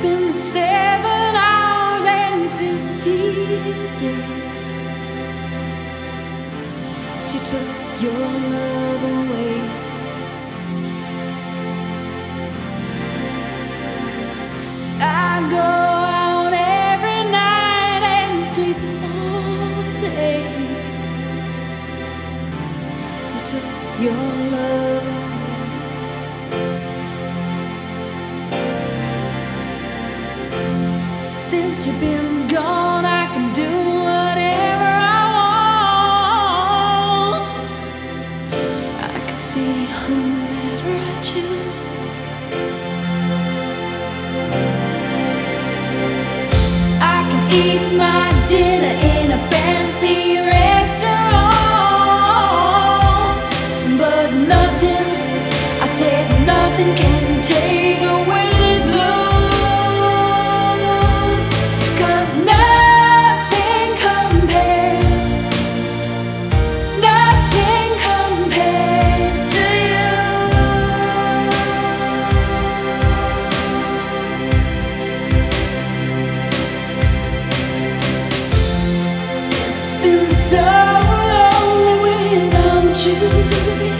been 7 hours and 50 days since you took your love away. I go out every night and sleep all day since you took your love away. Since you've been gone, I can do whatever I want. I can see whomever I choose. I can eat my dinner in a fancy restaurant, but nothing, I said nothing can take away this blues. Been so lonely without you.